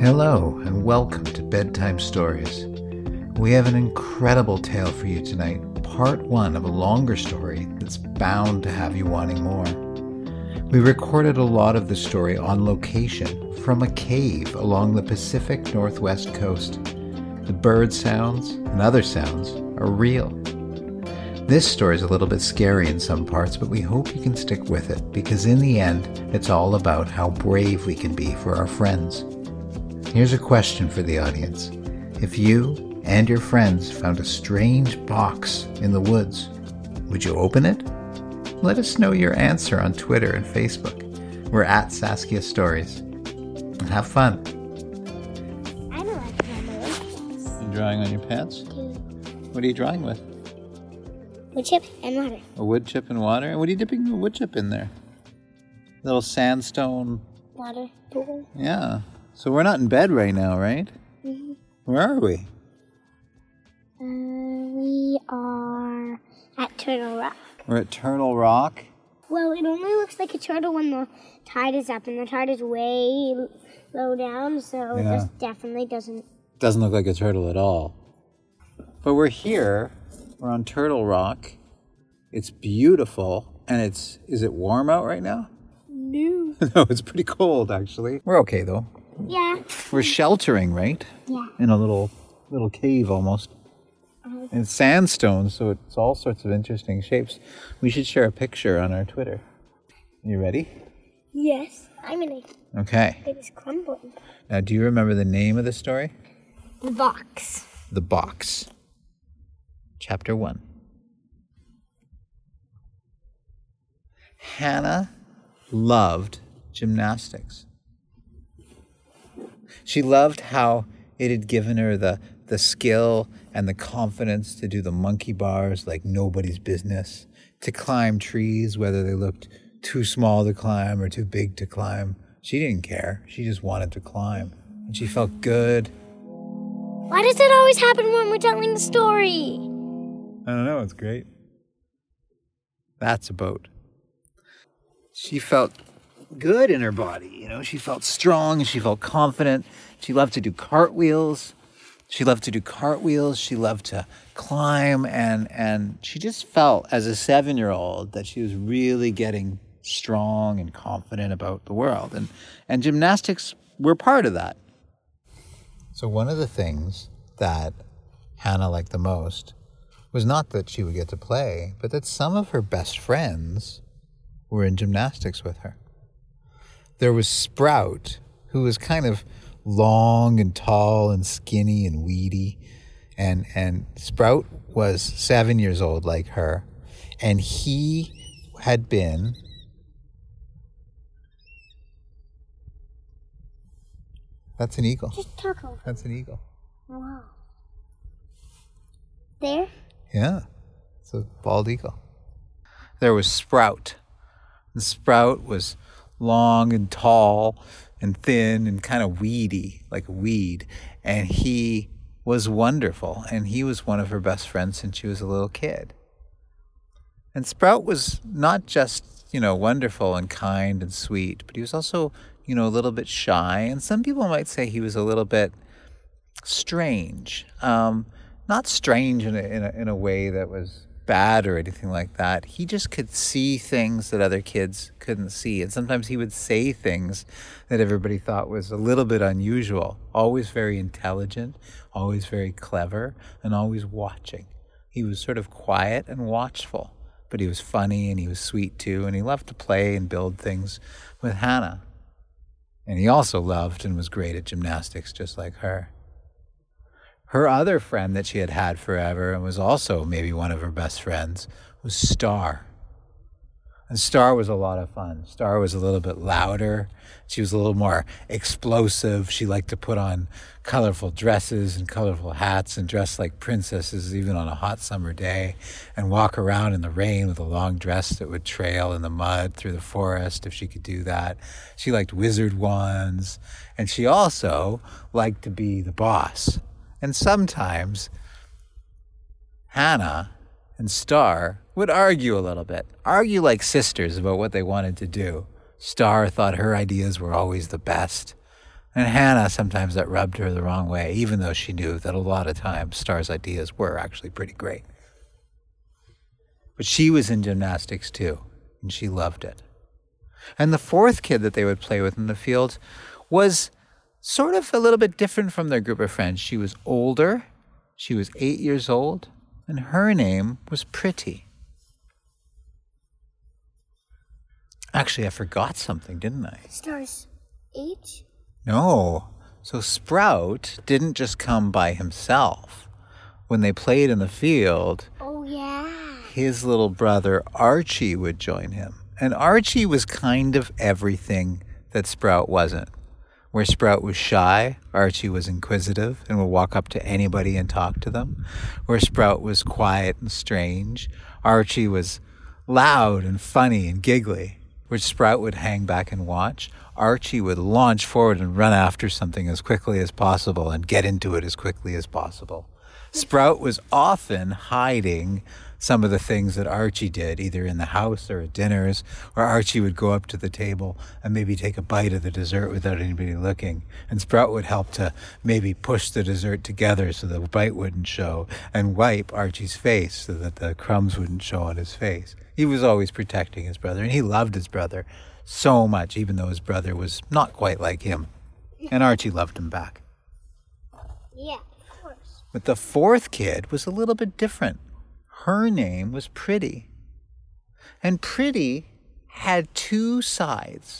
Hello, and welcome to Bedtime Stories. We have an incredible tale for you tonight, part one of a longer story that's bound to have you wanting more. We recorded a lot of the story on location from a cave along the Pacific Northwest coast. The bird sounds and other sounds are real. This story is a little bit scary in some parts, but we hope you can stick with it because in the end, it's all about how brave we can be for our friends. Here's a question for the audience. If you and your friends found a strange box in the woods, would you open it? Let us know your answer on Twitter and Facebook. We're at Saskia Stories. And have fun. I don't like pants. You drawing on your pants? What are you drawing with? Wood chip and water. A wood chip and water? And what are you dipping the wood chip in there? Little sandstone. Water pool. Yeah. So we're not in bed right now, right? Mm-hmm. Where are we? We are at Turtle Rock. We're at Turtle Rock. Well, it only looks like a turtle when the tide is up, and the tide is way low down, so Yeah. this definitely doesn't. Doesn't look like a turtle at all. But we're here. We're on Turtle Rock. It's beautiful. And is it warm out right now? No. No, it's pretty cold, actually. We're okay, though. Yeah. We're sheltering, right? Yeah. In a little cave almost. And it's sandstone, so it's all sorts of interesting shapes. We should share a picture on our Twitter. You ready? Yes. I'm in it. Okay. It is crumbling. Now, do you remember the name of the story? The box. The Box. Chapter 1. Hannah loved gymnastics. She loved how it had given her the skill and the confidence to do the monkey bars like nobody's business, to climb trees whether they looked too small to climb or too big to climb. She didn't care. She just wanted to climb. And she felt good. Why does it always happen when we're telling the story? I don't know. It's great. That's a boat. She felt good in her body. You know, she felt strong and she felt confident. She loved to do cartwheels. She loved to climb. And she just felt as a 7-year-old that she was really getting strong and confident about the world. And gymnastics were part of that. So one of the things that Hannah liked the most was not that she would get to play, but that some of her best friends were in gymnastics with her. There was Sprout, who was kind of long and tall and skinny and weedy. And Sprout was 7 years old like her. And he had been... That's an eagle. Just talk over. That's an eagle. Wow. There? Yeah, it's a bald eagle. There was Sprout. And Sprout was long and tall and thin and kind of weedy, like a weed. And he was wonderful. And he was one of her best friends since she was a little kid. And Sprout was not just, wonderful and kind and sweet, but he was also, a little bit shy. And some people might say he was a little bit strange. Not strange in a way that was bad or anything like that. He just could see things that other kids couldn't see. And sometimes he would say things that everybody thought was a little bit unusual. Always very intelligent, always very clever, and always watching. He was sort of quiet and watchful, but he was funny and he was sweet too. And he loved to play and build things with Hannah. And he also loved and was great at gymnastics just like her. Her other friend that she had had forever and was also maybe one of her best friends was Star. And Star was a lot of fun. Star was a little bit louder. She was a little more explosive. She liked to put on colorful dresses and colorful hats and dress like princesses even on a hot summer day and walk around in the rain with a long dress that would trail in the mud through the forest if she could do that. She liked wizard wands. And she also liked to be the boss. And sometimes Hannah and Star would argue a little bit, argue like sisters about what they wanted to do. Star thought her ideas were always the best, And Hannah, sometimes that rubbed her the wrong way, even though she knew that a lot of times Star's ideas were actually pretty great. But she was in gymnastics too, and she loved it. And the fourth kid that they would play with in the field was sort of a little bit different from their group of friends. She was older, she was 8 years old, and her name was Pretty. Actually, I forgot something, didn't I? Star's age? No. So Sprout didn't just come by himself. When they played in the field, Oh, yeah. his little brother Archie would join him. And Archie was kind of everything that Sprout wasn't. Where Sprout was shy, Archie was inquisitive and would walk up to anybody and talk to them. Where Sprout was quiet and strange, Archie was loud and funny and giggly. Where Sprout would hang back and watch, Archie would launch forward and run after something as quickly as possible and get into it as quickly as possible. Sprout was often hiding some of the things that Archie did, either in the house or at dinners, or Archie would go up to the table and maybe take a bite of the dessert without anybody looking. And Sprout would help to maybe push the dessert together so the bite wouldn't show, and wipe Archie's face so that the crumbs wouldn't show on his face. He was always protecting his brother, and he loved his brother so much, even though his brother was not quite like him. And Archie loved him back. Yeah, of course. But the fourth kid was a little bit different. Her name was Pretty. And Pretty had two sides.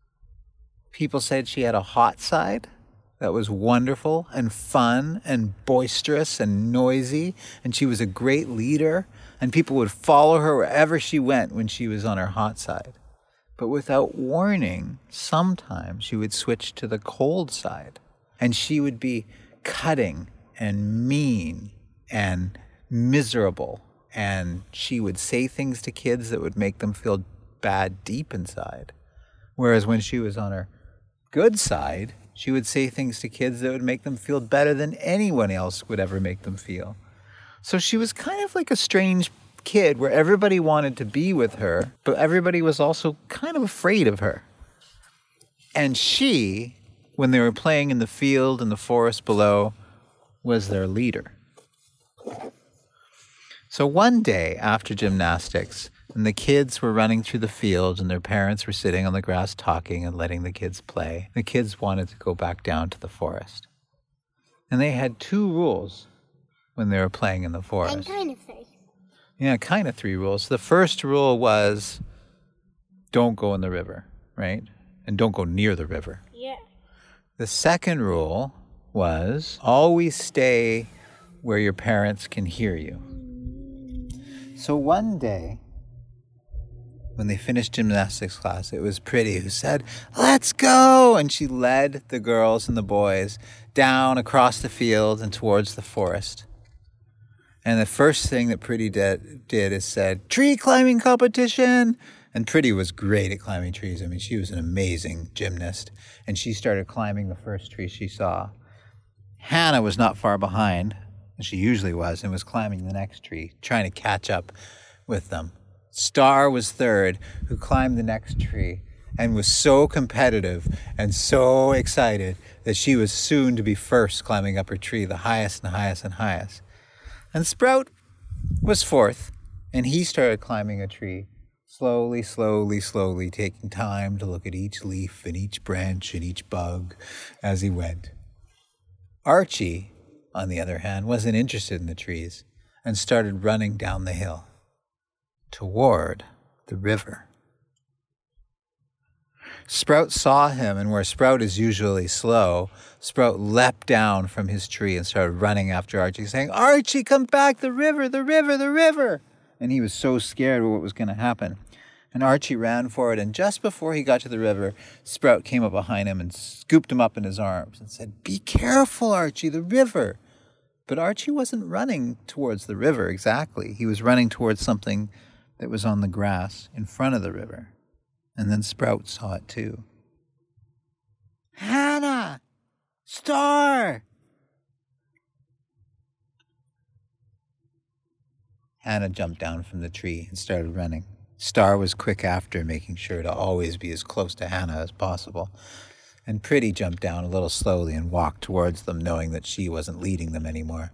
People said she had a hot side that was wonderful and fun and boisterous and noisy, and she was a great leader, and people would follow her wherever she went when she was on her hot side. But without warning, sometimes she would switch to the cold side, and she would be cutting and mean and miserable, and she would say things to kids that would make them feel bad deep inside. Whereas when she was on her good side, she would say things to kids that would make them feel better than anyone else would ever make them feel. So she was kind of like a strange kid where everybody wanted to be with her, but everybody was also kind of afraid of her. And she, when they were playing in the field and the forest below, was their leader. So one day after gymnastics, and the kids were running through the field and their parents were sitting on the grass talking and letting the kids play, the kids wanted to go back down to the forest. And they had two rules when they were playing in the forest. And kind of three. Yeah, kind of three rules. The first rule was don't go in the river, right? And don't go near the river. Yeah. The second rule was always stay where your parents can hear you. So one day, when they finished gymnastics class, it was Pretty who said, "Let's go!" And she led the girls and the boys down across the field and towards the forest. And the first thing that Pretty did is said, "Tree climbing competition!" And Pretty was great at climbing trees. I mean, she was an amazing gymnast. And she started climbing the first tree she saw. Hannah was not far behind, as she usually was, and was climbing the next tree, trying to catch up with them. Star was third, who climbed the next tree and was so competitive and so excited that she was soon to be first climbing up her tree, the highest and highest and highest. And Sprout was fourth, and he started climbing a tree, slowly, slowly, slowly, taking time to look at each leaf and each branch and each bug as he went. Archie, on the other hand, wasn't interested in the trees and started running down the hill toward the river. Sprout saw him, and where Sprout is usually slow, Sprout leapt down from his tree and started running after Archie, saying, "Archie, come back, the river, the river, the river!" And he was so scared of what was going to happen. And Archie ran forward, and just before he got to the river, Sprout came up behind him and scooped him up in his arms and said, "Be careful, Archie, the river." But Archie wasn't running towards the river exactly. He was running towards something that was on the grass in front of the river. And then Sprout saw it too. "Hannah! Star!" Hannah jumped down from the tree and started running. Star was quick after, making sure to always be as close to Hannah as possible. And Pretty jumped down a little slowly and walked towards them, knowing that she wasn't leading them anymore.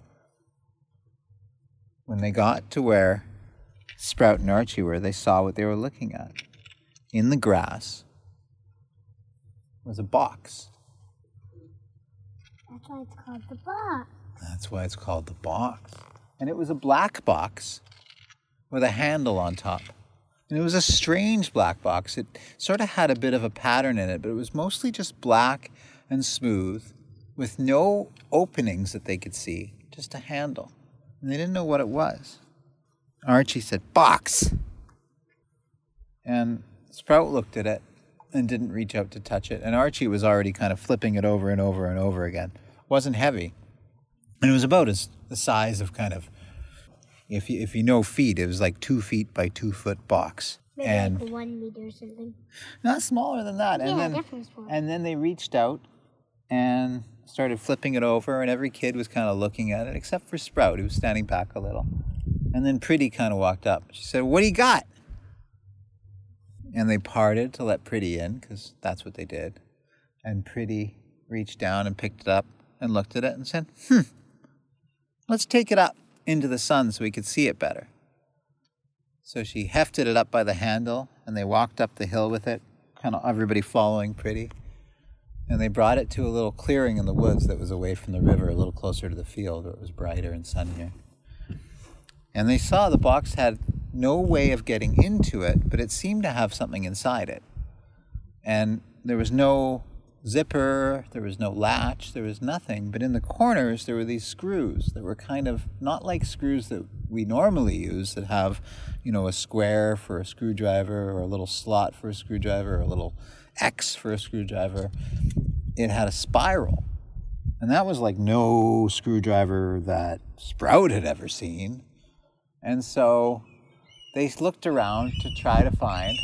When they got to where Sprout and Archie were, they saw what they were looking at. In the grass was a box. That's why it's called the box. That's why it's called the box. And it was a black box with a handle on top. And it was a strange black box. It sort of had a bit of a pattern in it, but it was mostly just black and smooth with no openings that they could see, just a handle. And they didn't know what it was. Archie said, "Box!" And Sprout looked at it and didn't reach out to touch it. And Archie was already kind of flipping it over and over and over again. It wasn't heavy. And it was about the size of kind of, if you know feet, it was like 2 feet by 2 foot box. Maybe and like 1 meter or something. not smaller than that. Yeah, And then, definitely smaller. and then they reached out and started flipping it over, and every kid was kind of looking at it, except for Sprout, who was standing back a little. And then Pretty kind of walked up. She said, "What do you got?" And they parted to let Pretty in, because that's what they did. And Pretty reached down and picked it up and looked at it and said, "Let's take it up into the sun so we could see it better." So she hefted it up by the handle, and they walked up the hill with it, kind of everybody following Pretty. And they brought it to a little clearing in the woods that was away from the river, a little closer to the field where it was brighter and sunnier. And they saw the box had no way of getting into it, but it seemed to have something inside it. And there was no zipper, there was no latch, there was nothing. But in the corners, there were these screws that were kind of not like screws that we normally use that have, a square for a screwdriver or a little slot for a screwdriver or a little X for a screwdriver. It had a spiral. And that was like no screwdriver that Sprout had ever seen. And so they looked around to try to find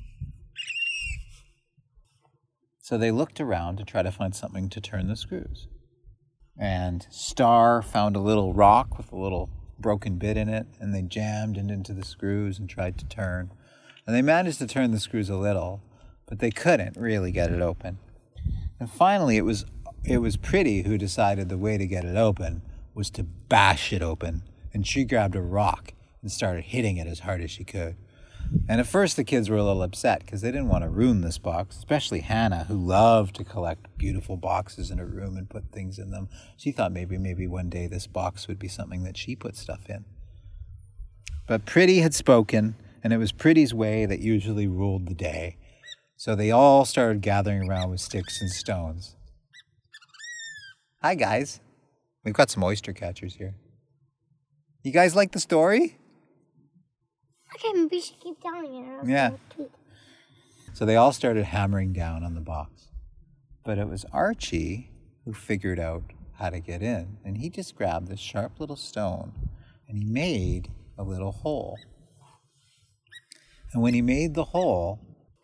something to turn the screws. And Star found a little rock with a little broken bit in it, and they jammed it into the screws and tried to turn. And they managed to turn the screws a little, but they couldn't really get it open. And finally, it was Pretty who decided the way to get it open was to bash it open. And she grabbed a rock and started hitting it as hard as she could. And at first the kids were a little upset because they didn't want to ruin this box, especially Hannah, who loved to collect beautiful boxes in her room and put things in them. She thought maybe one day this box would be something that she put stuff in. But Pretty had spoken, and it was Pretty's way that usually ruled the day. So they all started gathering around with sticks and stones. Hi, guys. We've got some oyster catchers here. You guys like the story? Okay, maybe we should keep telling it. Or else Yeah. it'll tweet. So they all started hammering down on the box. But it was Archie who figured out how to get in. And he just grabbed this sharp little stone and he made a little hole. And when he made the hole,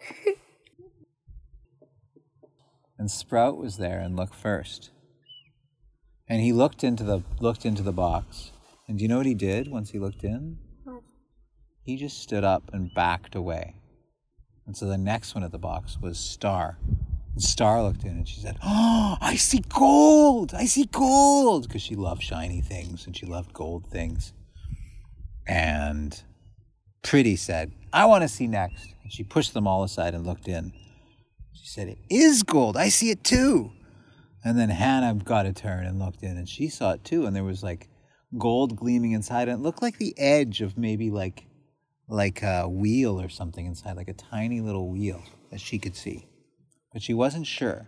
and Sprout was there and looked first. And he looked into the box. And do you know what he did once he looked in? What? He just stood up and backed away. And so the next one at the box was Star. And Star looked in and she said, "Oh, I see gold! I see gold!" Because she loved shiny things and she loved gold things. And Pretty said, "I want to see next." And she pushed them all aside and looked in. She said, "It is gold. I see it too." And then Hannah got a turn and looked in and she saw it too. And there was like gold gleaming inside. And it looked like the edge of maybe like a wheel or something inside, like a tiny little wheel that she could see. But she wasn't sure.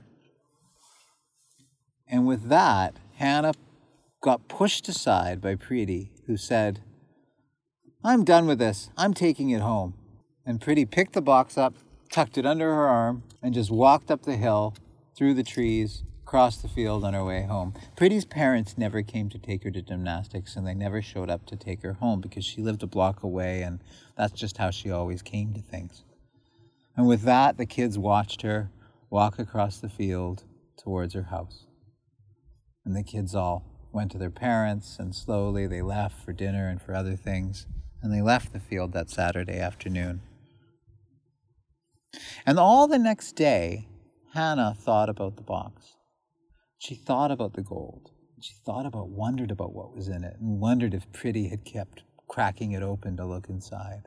And with that, Hannah got pushed aside by Pretty, who said, "I'm done with this. I'm taking it home." And Pretty picked the box up, tucked it under her arm, and just walked up the hill, through the trees, across the field on her way home. Pretty's parents never came to take her to gymnastics, and they never showed up to take her home because she lived a block away, and that's just how she always came to things. And with that, the kids watched her walk across the field towards her house. And the kids all went to their parents, and slowly they left for dinner and for other things, and they left the field that Saturday afternoon. And all the next day, Hannah thought about the box. She thought about the gold. She wondered about what was in it, and wondered if Pretty had kept cracking it open to look inside.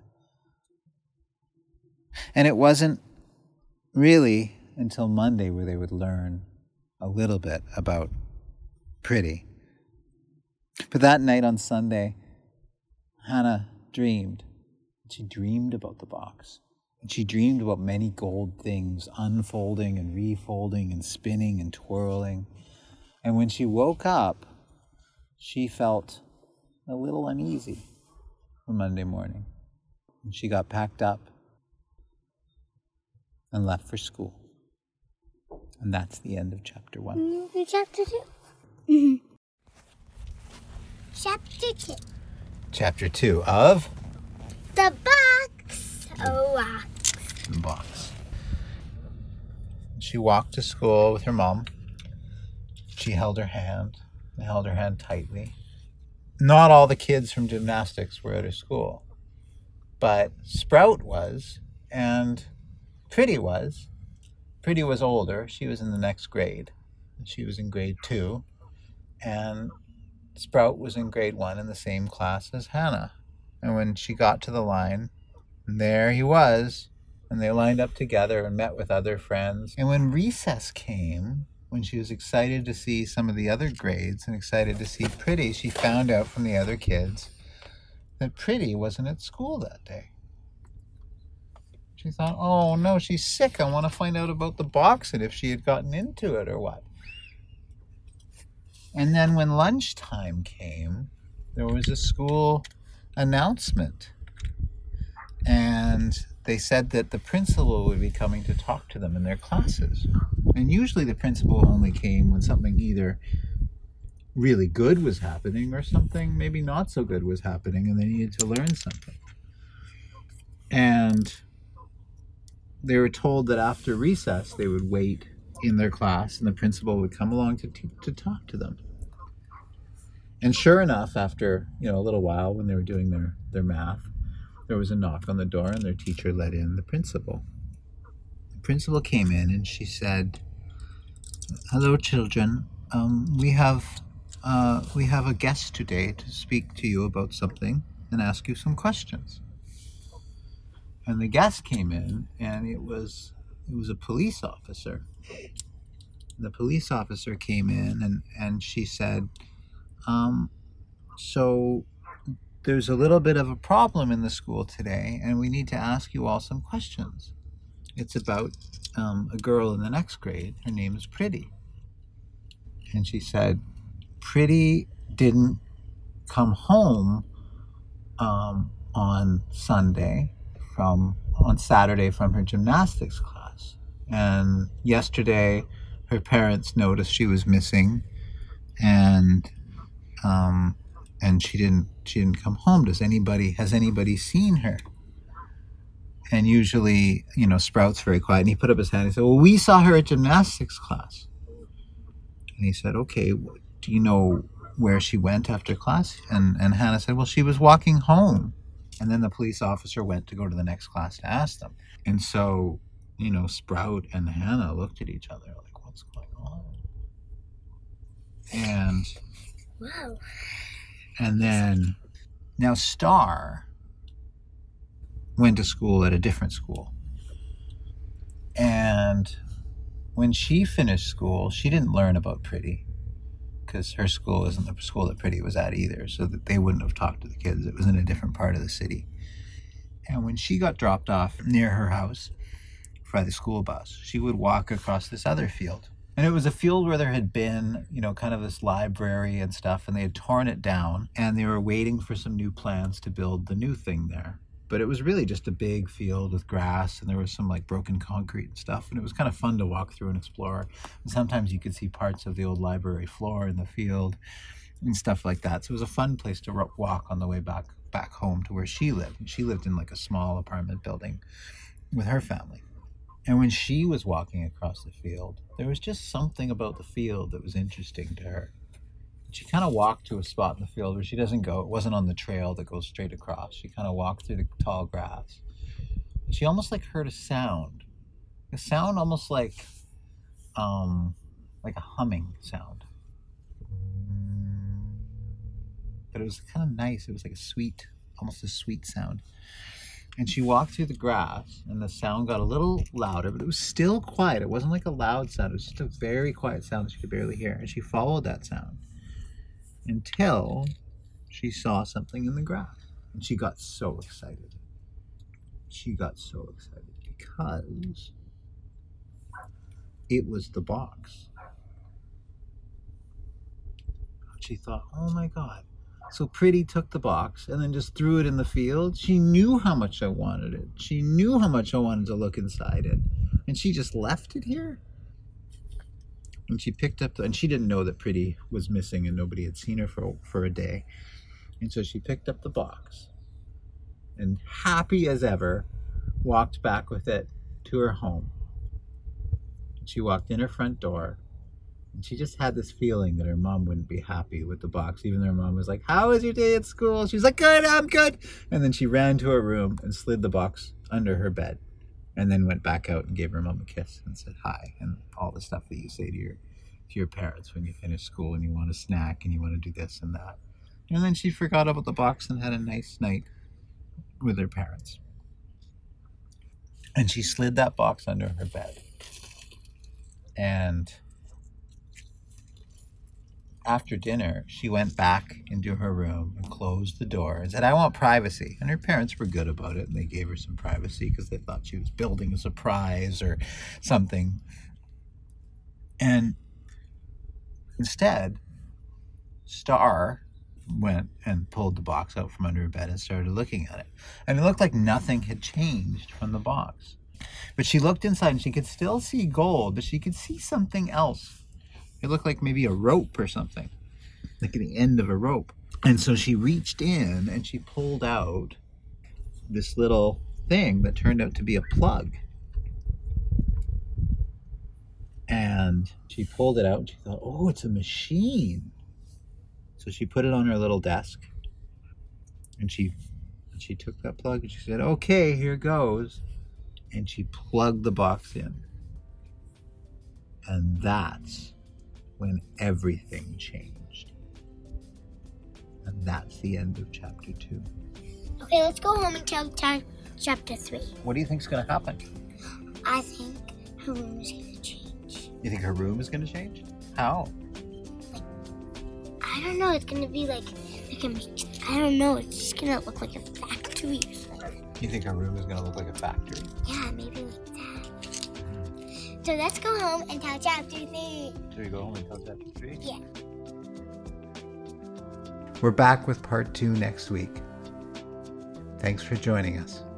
And it wasn't really until Monday where they would learn a little bit about Pretty. But that night on Sunday, Hannah dreamed. She dreamed about the box. And she dreamed about many gold things unfolding and refolding and spinning and twirling. And when she woke up, she felt a little uneasy for Monday morning. And she got packed up and left for school. And that's the end of chapter 1. Chapter 2? Mm-hmm. Chapter 2. Chapter 2 of? The Box. Oh, The Box. She walked to school with her mom. She held her hand. They held her hand tightly. Not all the kids from gymnastics were out of school. But Sprout was, and Pretty was. Pretty was older. She was in the next grade. She was in grade 2. And Sprout was in grade 1 in the same class as Hannah. And when she got to the line, there he was. And they lined up together and met with other friends. And when recess came, when she was excited to see some of the other grades and excited to see Pretty, she found out from the other kids that Pretty wasn't at school that day. She thought, oh no, she's sick. I want to find out about the box and if she had gotten into it or what. And then when lunchtime came, there was a school announcement. And they said that the principal would be coming to talk to them in their classes. And usually the principal only came when something either really good was happening or something maybe not so good was happening and they needed to learn something. And they were told that after recess they would wait in their class and the principal would come along to talk to them. And sure enough, after a little while when they were doing their math, there was a knock on the door and their teacher let in the principal. The principal came in and she said, "Hello, children. We have a guest today to speak to you about something and ask you some questions." And the guest came in, and it was a police officer. The police officer came in, and she said, "So there's a little bit of a problem in the school today, and we need to ask you all some questions. It's about a girl in the next grade. Her name is Pretty." And she said, "Pretty didn't come home on Saturday from her gymnastics class. And yesterday, her parents noticed she was missing, and she didn't come home. Has anybody seen her?" And usually, Sprout's very quiet, and he put up his hand and said, "Well, we saw her at gymnastics class." And he said, "Okay, do you know where she went after class?" And Hannah said, "Well, she was walking home." And then the police officer went to go to the next class to ask them. And so, Sprout and Hannah looked at each other like, what's going on? And wow. And then, now Star went to school at a different school. And when she finished school, she didn't learn about Pretty, because her school isn't the school that Pretty was at either, so that they wouldn't have talked to the kids. It was in a different part of the city. And when she got dropped off near her house by the school bus, she would walk across this other field. And it was a field where there had been, kind of this library and stuff, and they had torn it down, and they were waiting for some new plans to build the new thing there. But it was really just a big field with grass, and there was some broken concrete and stuff, and it was kind of fun to walk through and explore. And sometimes you could see parts of the old library floor in the field and stuff like that. So it was a fun place to walk on the way back home to where she lived. And she lived in a small apartment building with her family. And when she was walking across the field, there was just something about the field that was interesting to her. She kind of walked to a spot in the field where she doesn't go. It wasn't on the trail that goes straight across. She kind of walked through the tall grass. And she almost heard a sound. A sound almost like like a humming sound. But it was kind of nice. It was like a sweet, almost a sweet sound. And she walked through the grass, and the sound got a little louder, but it was still quiet. It wasn't like a loud sound. It was just a very quiet sound that she could barely hear. And she followed that sound until she saw something in the grass. And she got so excited. She got so excited because it was the box. She thought, oh my God. So Pretty took the box and then just threw it in the field. She knew how much I wanted it. She knew how much I wanted to look inside it. And she just left it here. And she picked up and she didn't know that Pretty was missing and nobody had seen her for a day. And so she picked up the box and, happy as ever, walked back with it to her home. She walked in her front door. And she just had this feeling that her mom wouldn't be happy with the box, even though her mom was like, how was your day at school? She was like, good, I'm good. And then she ran to her room and slid the box under her bed and then went back out and gave her mom a kiss and said hi and all the stuff that you say to your parents when you finish school and you want a snack and you want to do this and that. And then she forgot about the box and had a nice night with her parents. And she slid that box under her bed. And after dinner, she went back into her room and closed the door and said, I want privacy. And her parents were good about it, and they gave her some privacy because they thought she was building a surprise or something. And instead, Star went and pulled the box out from under her bed and started looking at it. And it looked like nothing had changed from the box. But she looked inside and she could still see gold, but she could see something else. It looked like maybe a rope or something, like the end of a rope. And so she reached in and she pulled out this little thing that turned out to be a plug. And she pulled it out and she thought, oh, it's a machine. So she put it on her little desk and she took that plug and she said, okay, here goes. And she plugged the box in. And that's when everything changed. And that's the end of chapter 2. Okay, let's go home and tell chapter 3. What do you think's going to happen? I think her room is going to change. You think her room is going to change? How? I don't know. It's going to be like I don't know. It's just going to look like a factory or something. You think her room is going to look like a factory? Yeah, maybe like that. So let's go home and tell chapter 3. Should we go home and tell chapter 3? Yeah. We're back with part 2 next week. Thanks for joining us.